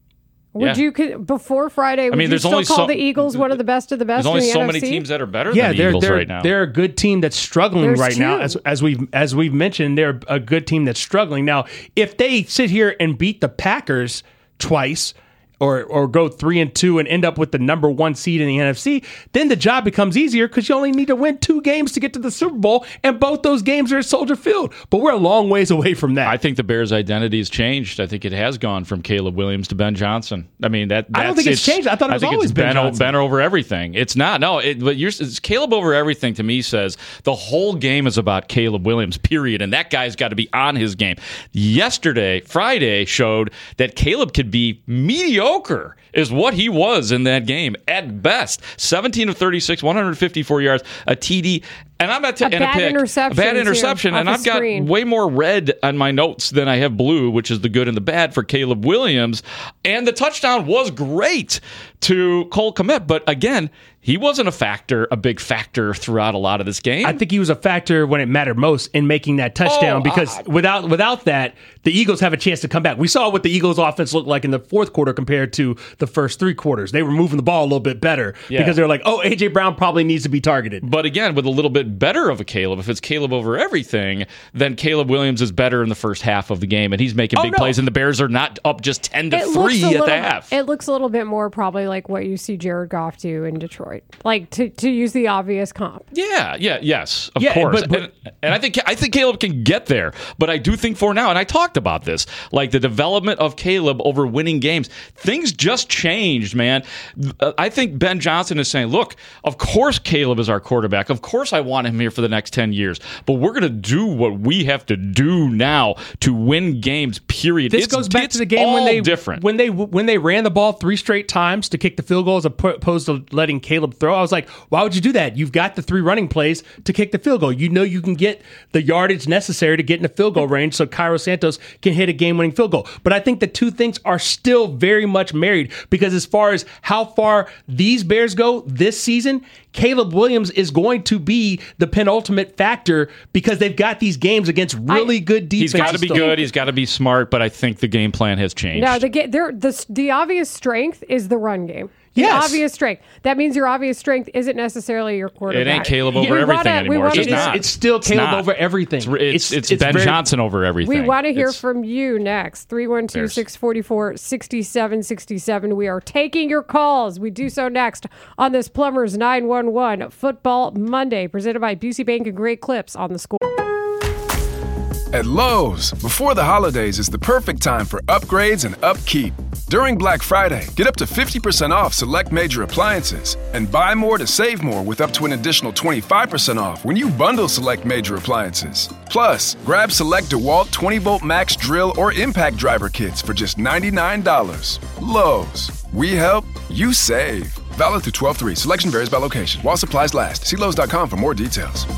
Would Yeah. you could- before Friday? Would mean, you there's still only call so- the Eagles one of the best of the best? There's only in the so N F C? many teams that are better Yeah, than the they're Eagles they're, right now. they're a good team that's struggling There's right now. two. As as we've as we've mentioned, they're a good team that's struggling now. If they sit here and beat the Packers twice, or or go three and two and end up with the number one seed in the N F C, then the job becomes easier because you only need to win two games to get to the Super Bowl, and both those games are at Soldier Field. But we're a long ways away from that. I think the Bears' identity has changed. I think it has gone from Caleb Williams to Ben Johnson. I mean, that that's, I don't think it's changed. I thought it was think always it's Ben Ben, Johnson. Ben over everything. It's not. No, it, but you're, it's Caleb over everything to me says the whole game is about Caleb Williams, period. And that guy's got to be on his game. Yesterday, Friday, showed that Caleb could be mediocre, is what he was in that game at best. seventeen of thirty-six, one hundred fifty-four yards, a T D, and I'm at t- A and bad a pick, interception a bad here interception, off and the I've got screen. way more red on my notes than I have blue, which is the good and the bad for Caleb Williams. And the touchdown was great to Cole Kmet, but again, he wasn't a factor, a big factor throughout a lot of this game. I think he was a factor when it mattered most in making that touchdown Oh, because uh, without without that, the Eagles have a chance to come back. We saw what the Eagles offense looked like in the fourth quarter compared to the first three quarters. They were moving the ball a little bit better Yeah. because they're like, oh, A J Brown probably needs to be targeted. But again, with a little bit better of a Caleb, if it's Caleb over everything, then Caleb Williams is better in the first half of the game, and he's making Oh, big no. plays, and the Bears are not up just ten to It looks three a at little, the half. It looks a little bit more probably like what you see Jared Goff do in Detroit, like to, to use the obvious comp. Yeah, yeah, yes, of Yeah, course. but- but- and, and I think I think Caleb can get there, but I do think for now, and I talked about this, like the development of Caleb over winning games, things just changed, man. Uh, I think Ben Johnson is saying, look, of course Caleb is our quarterback. Of course I want him here for the next ten years, but we're going to do what we have to do now to win games, period. This It's- goes back it's to the game when all they different. when they when they ran the ball three straight times to kick the field goal as opposed to letting Caleb throw. I was like, why would you do that? You've got the three running plays to kick the field goal. You know you can get the yardage necessary to get in the field goal range so Cairo Santos can hit a game-winning field goal. But I think the two things are still very much married because as far as how far these Bears go this season, Caleb Williams is going to be the penultimate factor because they've got these games against really good defense. He's got to be good. He's got to be smart, but I think the game plan has changed. No, the ga- there the the obvious strength is the run game. The Yes. obvious strength. That means your obvious strength isn't necessarily your quarterback. It ain't Caleb over We everything wanna- we anymore. It's wanna just hear- not. It's still It's Caleb not. over everything. It's it's, it's, it's Ben very- Johnson over everything. We want to hear It's- from you next. three one two, six four four, six seven six seven. We are taking your calls. We do so next on this Plumbers nine one one Football Monday, presented by Busey Bank and Great Clips on the Score. At Lowe's, before the holidays is the perfect time for upgrades and upkeep. During Black Friday, get up to fifty percent off select major appliances and buy more to save more with up to an additional twenty-five percent off when you bundle select major appliances. Plus, grab select DeWalt twenty volt max drill or impact driver kits for just ninety-nine dollars. Lowe's, we help, you save. Valid through twelve three. Selection varies by location. While supplies last. See Lowe's dot com for more details.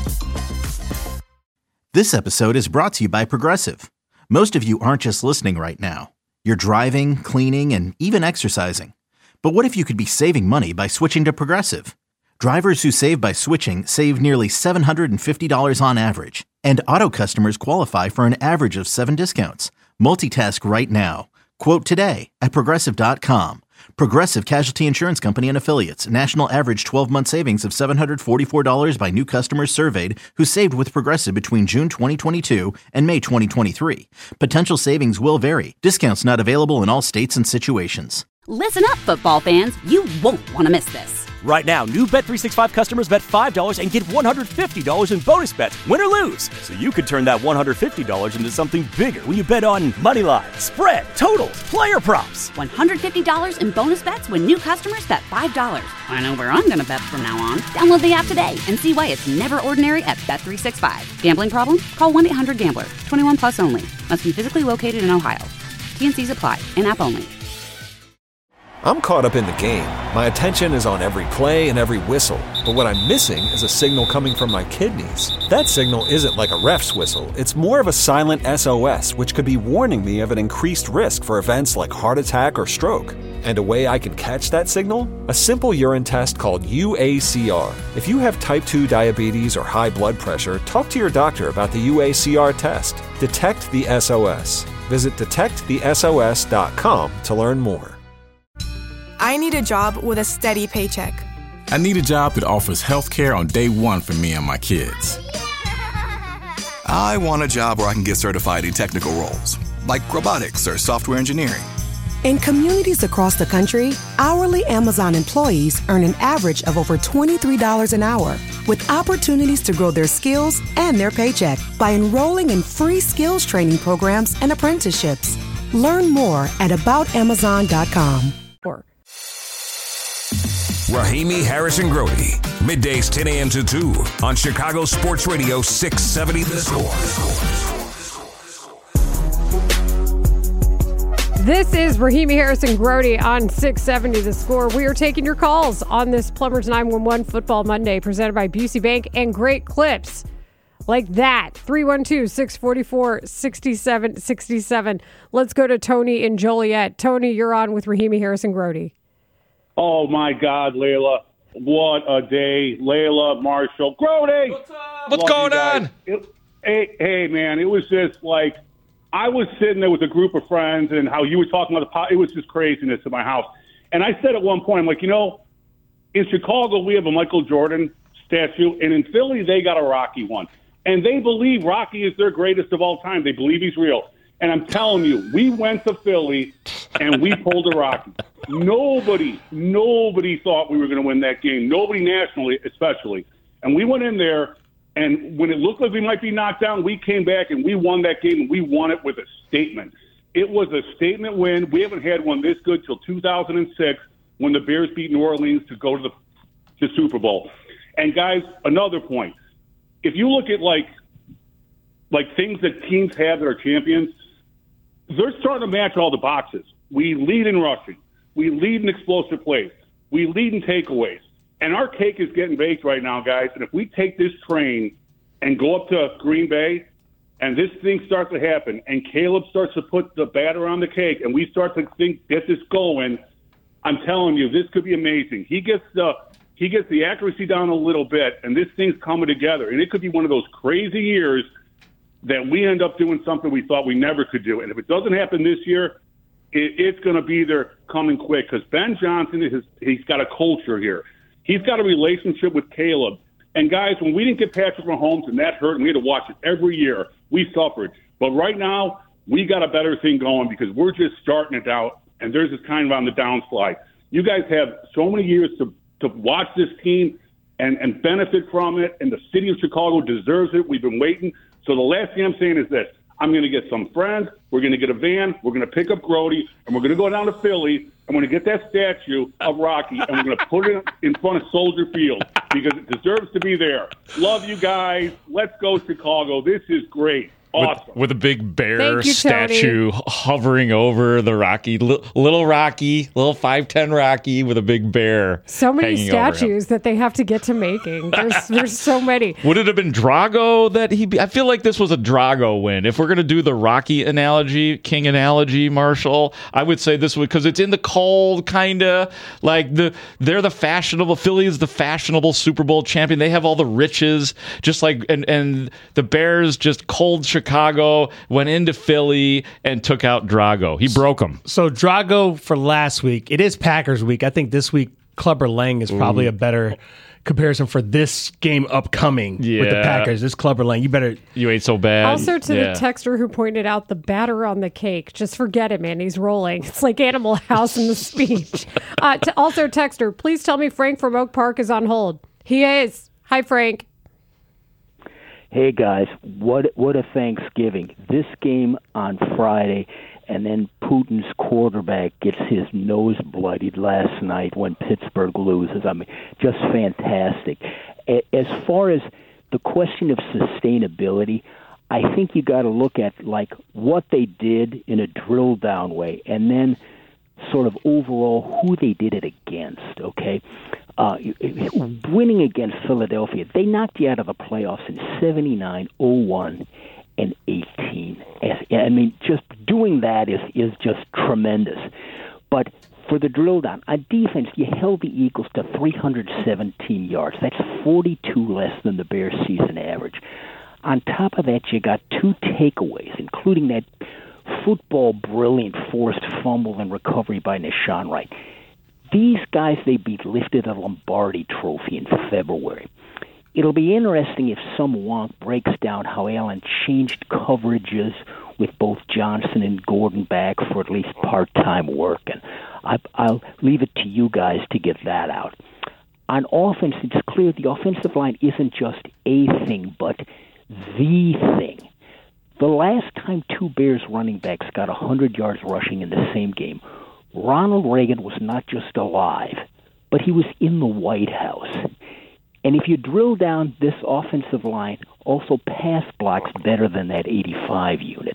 This episode is brought to you by Progressive. Most of you aren't just listening right now. You're driving, cleaning, and even exercising. But what if you could be saving money by switching to Progressive? Drivers who save by switching save nearly seven hundred fifty dollars on average. And auto customers qualify for an average of seven discounts. Multitask right now. Quote today at Progressive dot com. Progressive Casualty Insurance Company and Affiliates. National average twelve-month savings of seven hundred forty-four dollars by new customers surveyed who saved with Progressive between June twenty twenty-two and May twenty twenty-three. Potential savings will vary. Discounts not available in all states and situations. Listen up, football fans. You won't want to miss this. Right now, new Bet three sixty-five customers bet five dollars and get one hundred fifty dollars in bonus bets, win or lose. So you could turn that one hundred fifty dollars into something bigger when you bet on money line, spread, totals, player props. one hundred fifty dollars in bonus bets when new customers bet five dollars. I know where I'm going to bet from now on. Download the app today and see why it's never ordinary at Bet three sixty-five. Gambling problem? Call one eight hundred gambler. twenty-one plus only. Must be physically located in Ohio. T and C's apply. In-app only. I'm caught up in the game. My attention is on every play and every whistle. But what I'm missing is a signal coming from my kidneys. That signal isn't like a ref's whistle. It's more of a silent S O S, which could be warning me of an increased risk for events like heart attack or stroke. And a way I can catch that signal? A simple urine test called U A C R. If you have type two diabetes or high blood pressure, talk to your doctor about the U A C R test. Detect the S O S. Visit detect the S O S dot com to learn more. I need a job with a steady paycheck. I need a job that offers health care on day one for me and my kids. I want a job where I can get certified in technical roles, like robotics or software engineering. In communities across the country, hourly Amazon employees earn an average of over twenty-three dollars an hour, with opportunities to grow their skills and their paycheck by enrolling in free skills training programs and apprenticeships. Learn more at about amazon dot com. Rahimi Harrison Grody, middays ten a.m. to two on Chicago Sports Radio six seventy The Score. This is Rahimi Harrison Grody on six seventy The Score. We are taking your calls on this Plumbers nine one one Football Monday presented by Busey Bank and great clips like that. three one two, six four four, six seven six seven. Let's go to Tony in Joliet. Tony, you're on with Rahimi Harrison Grody. Oh, my God, Layla. What a day. Layla, Marshall, Grody. What's up? What's going on? It, hey, hey, man, it was just like I was sitting there with a group of friends and how you were talking about the pot. It was just craziness at my house. And I said at one point, I'm like, you know, in Chicago, we have a Michael Jordan statue, and in Philly, they got a Rocky one. And they believe Rocky is their greatest of all time. They believe he's real. And I'm telling you, we went to Philly and we pulled a Rocky. Nobody, nobody thought we were going to win that game. Nobody nationally, especially. And we went in there, and when it looked like we might be knocked down, we came back and we won that game, and we won it with a statement. It was a statement win. We haven't had one this good till two thousand six when the Bears beat New Orleans to go to the, the Super Bowl. And, guys, another point. If you look at, like, like things that teams have that are champions, they're starting to match all the boxes. We lead in rushing. We lead in explosive plays. We lead in takeaways. And our cake is getting baked right now, guys. And if we take this train and go up to Green Bay and this thing starts to happen and Caleb starts to put the batter on the cake and we start to think, get this going, I'm telling you, this could be amazing. He gets the he gets the accuracy down a little bit, and this thing's coming together. And it could be one of those crazy years that we end up doing something we thought we never could do. And if it doesn't happen this year, it, it's going to be there coming quick because Ben Johnson, is he's got a culture here. He's got a relationship with Caleb. And, guys, when we didn't get Patrick Mahomes and that hurt and we had to watch it every year, we suffered. But right now, we got a better thing going because we're just starting it out, and there's this kind of on the downslide. You guys have so many years to, to watch this team and, and benefit from it, and the city of Chicago deserves it. We've been waiting. So the last thing I'm saying is this. I'm going to get some friends. We're going to get a van. We're going to pick up Grody, and we're going to go down to Philly. I'm going to get that statue of Rocky, and we're going to put it in front of Soldier Field because it deserves to be there. Love you guys. Let's go Chicago. This is great. Awesome. With, with a big bear Thank you, statue Tony. hovering over the Rocky, L- little Rocky, little five ten Rocky with a big bear. So many hanging over him. statues that they have to get to making. There's there's so many. Would it have been Drago that he? Be- I feel like this was a Drago win. If we're going to do the Rocky analogy, King analogy, Marshall, I would say this would because it's in the cold, kind of like the they're the fashionable. Philly is the fashionable Super Bowl champion. They have all the riches, just like and and the Bears just cold. Chicago went into Philly and took out Drago. He broke him. So Drago for last week. It is Packers week. I think this week Clubber Lang is probably Ooh. a better comparison for this game upcoming yeah. with the Packers. This Clubber Lang, you better. You ain't so bad. Also, to yeah. the texter who pointed out the batter on the cake, just forget it, man. He's rolling. It's like Animal House in the speech. Uh, to, also, texter, please tell me Frank from Oak Park is on hold. He is. Hi, Frank. Hey guys, what what a Thanksgiving. This game on Friday, and then Putin's quarterback gets his nose bloodied last night when Pittsburgh loses. I mean, just fantastic. As far as the question of sustainability, I think you got to look at like what they did in a drill down way, and then sort of overall who they did it against, okay? Uh, winning against Philadelphia, they knocked you out of the playoffs in seventy-nine, oh one, and eighteen. I mean, just doing that is, is just tremendous. But for the drill down, on defense, you held the Eagles to three hundred seventeen yards. That's forty-two less than the Bears' season average. On top of that, you got two takeaways, including that football brilliant forced fumble and recovery by Nahshon Wright. These guys they beat lifted a Lombardi trophy in February. It'll be interesting if some wonk breaks down how Allen changed coverages with both Johnson and Gordon back for at least part-time work. And I, I'll leave it to you guys to get that out. On offense, it's clear the offensive line isn't just a thing, but the thing. The last time two Bears running backs got one hundred yards rushing in the same game, Ronald Reagan was not just alive, but he was in the White House. And if you drill down, this offensive line also pass blocks better than that eighty-five unit.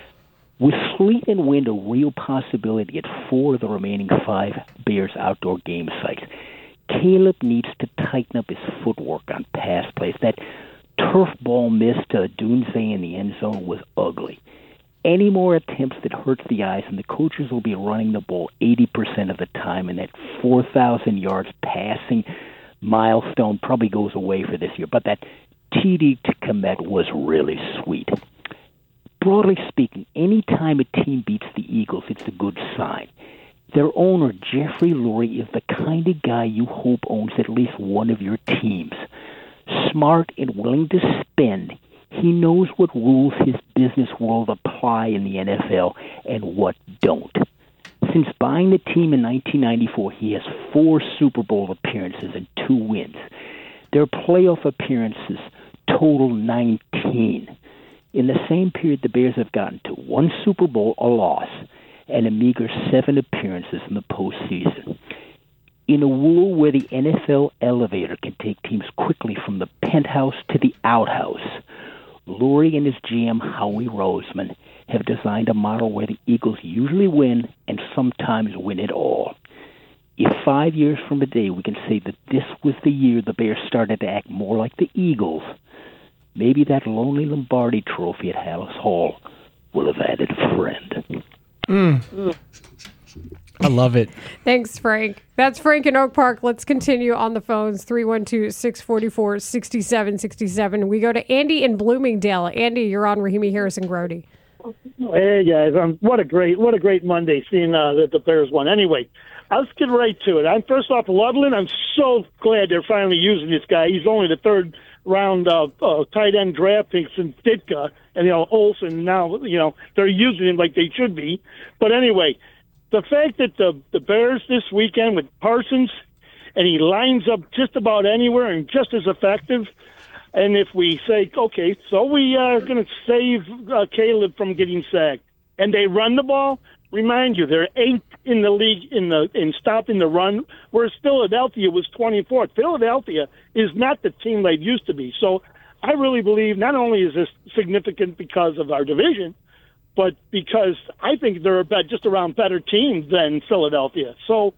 With sleet and wind a real possibility at four of the remaining five Bears outdoor game sites, Caleb needs to tighten up his footwork on pass plays. That turf ball miss to Dunze in the end zone was ugly. Any more attempts that hurts the eyes, and the coaches will be running the ball eighty percent of the time, and that four thousand yards passing milestone probably goes away for this year. But that T D to Kmet was really sweet. Broadly speaking, any time a team beats the Eagles, it's a good sign. Their owner, Jeffrey Lurie, is the kind of guy you hope owns at least one of your teams. Smart and willing to spend, he knows what rules his business world apply in the N F L and what don't. Since buying the team in nineteen ninety-four, he has four Super Bowl appearances and two wins. Their playoff appearances total nineteen. In the same period, the Bears have gotten to one Super Bowl, a loss, and a meager seven appearances in the postseason. In a world where the N F L elevator can take teams quickly from the penthouse to the outhouse, Lurie and his G M, Howie Roseman, have designed a model where the Eagles usually win and sometimes win it all. If five years from today we can say that this was the year the Bears started to act more like the Eagles, maybe that lonely Lombardi trophy at Hallis Hall will have added a friend. Mm. I love it. Thanks, Frank. That's Frank in Oak Park. Let's continue on the phones. three one two, six four four, six seven six seven. We go to Andy in Bloomingdale. Andy, you're on Rahimi Harris and Grody. Hey, guys. Um, what a great what a great Monday seeing uh, that the Bears won. Anyway, let's get right to it. I'm First off, Loveland, I'm so glad they're finally using this guy. He's only the third round uh, uh, tight end draft pick since Ditka and, you know, Olsen. Now, you know, they're using him like they should be. But anyway, the fact that the, the Bears this weekend with Parsons, and he lines up just about anywhere and just as effective, and if we say, okay, so we are going to save uh, Caleb from getting sacked, and they run the ball, remind you, they're eighth in the league in the in stopping the run, whereas Philadelphia was twenty-fourth. Philadelphia is not the team they used to be. So I really believe not only is this significant because of our division, but because I think they're about just around better teams than Philadelphia. So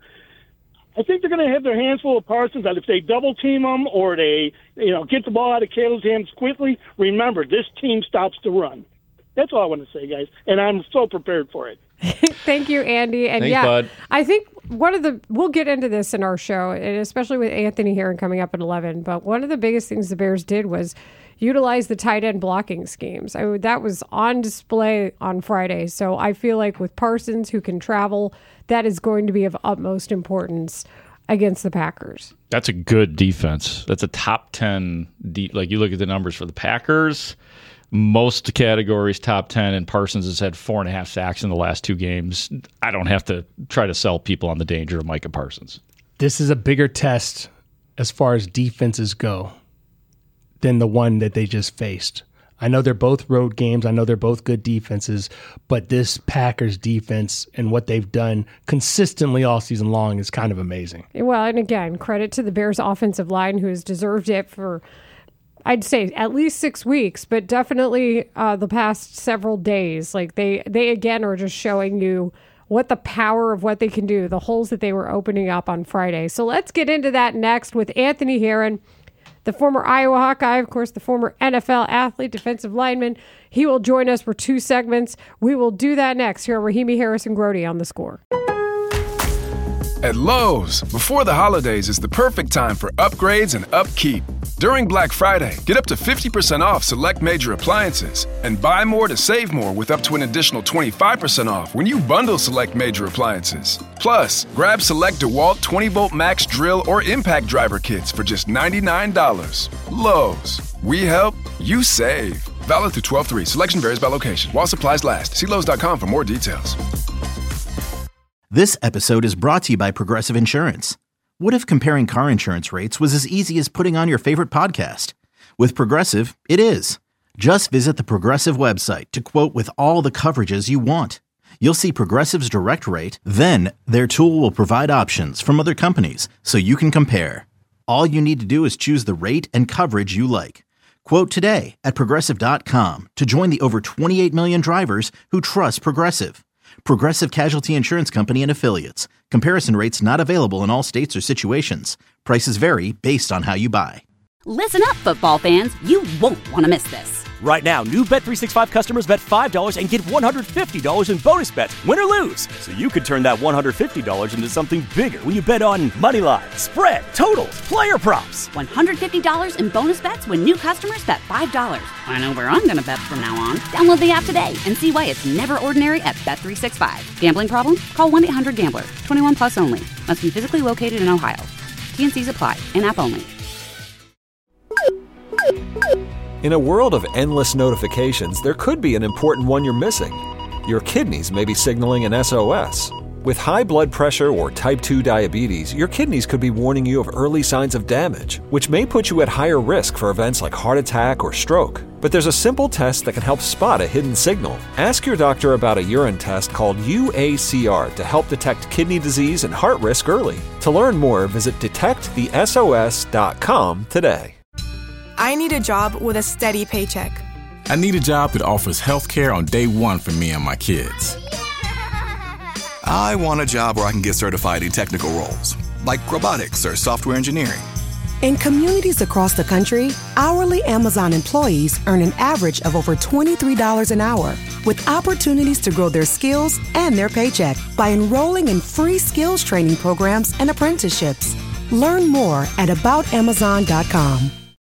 I think they're going to have their hands full of Parsons. That if they double team them or they, you know, get the ball out of Caleb's hands quickly, remember this team stops to run. That's all I want to say, guys, and I'm so prepared for it. Thank you, Andy. And Thanks, yeah, bud. I think one of the we'll get into this in our show, and especially with Anthony Herron coming up at eleven. But one of the biggest things the Bears did was utilize the tight end blocking schemes. I, that was on display on Friday. So I feel like with Parsons, who can travel, that is going to be of utmost importance against the Packers. That's a good defense. That's a top ten. De- like you look at the numbers for the Packers, most categories top ten, and Parsons has had four and a half sacks in the last two games. I don't have to try to sell people on the danger of Micah Parsons. This is a bigger test as far as defenses go than the one that they just faced. I know they're both road games. I know they're both good defenses, but this Packers defense and what they've done consistently all season long is kind of amazing. Well, and again, credit to the Bears offensive line, who has deserved it for, I'd say, at least six weeks, but definitely uh, the past several days. Like they, they again are just showing you what the power of what they can do, the holes that they were opening up on Friday. So let's get into that next with Anthony Herron, the former Iowa Hawkeye, of course, the former N F L athlete, defensive lineman. He will join us for two segments. We will do that next here on Rahimi, Harris, and Grody on The Score. At Lowe's, before the holidays is the perfect time for upgrades and upkeep. During Black Friday, get up to fifty percent off select major appliances and buy more to save more with up to an additional twenty-five percent off when you bundle select major appliances. Plus, grab select DeWalt twenty volt max drill or impact driver kits for just ninety-nine dollars. Lowe's, we help, you save. Valid through twelve three. Selection varies by location. While supplies last. See Lowe's dot com for more details. This episode is brought to you by Progressive Insurance. What if comparing car insurance rates was as easy as putting on your favorite podcast? With Progressive, it is. Just visit the Progressive website to quote with all the coverages you want. You'll see Progressive's direct rate, then their tool will provide options from other companies so you can compare. All you need to do is choose the rate and coverage you like. Quote today at Progressive dot com to join the over twenty-eight million drivers who trust Progressive. Progressive Casualty Insurance Company and Affiliates. Comparison rates not available in all states or situations. Prices vary based on how you buy. Listen up, football fans. You won't want to miss this. Right now, new Bet three sixty-five customers bet five dollars and get one hundred fifty dollars in bonus bets, win or lose. So you could turn that one hundred fifty dollars into something bigger when you bet on money line, spread, totals, player props. one hundred fifty dollars in bonus bets when new customers bet five dollars. I know where I'm going to bet from now on. Download the app today and see why it's never ordinary at Bet three sixty-five. Gambling problem? Call one eight hundred gambler. twenty-one plus only. Must be physically located in Ohio. T and Cs apply. In-app only. In a world of endless notifications, there could be an important one you're missing. Your kidneys may be signaling an S O S. With high blood pressure or type two diabetes, your kidneys could be warning you of early signs of damage, which may put you at higher risk for events like heart attack or stroke. But there's a simple test that can help spot a hidden signal. Ask your doctor about a urine test called U A C R to help detect kidney disease and heart risk early. To learn more, visit detect the S O S dot com today. I need a job with a steady paycheck. I need a job that offers health care on day one for me and my kids. I want a job where I can get certified in technical roles, like robotics or software engineering. In communities across the country, hourly Amazon employees earn an average of over twenty-three dollars an hour, with opportunities to grow their skills and their paycheck by enrolling in free skills training programs and apprenticeships. Learn more at about amazon dot com.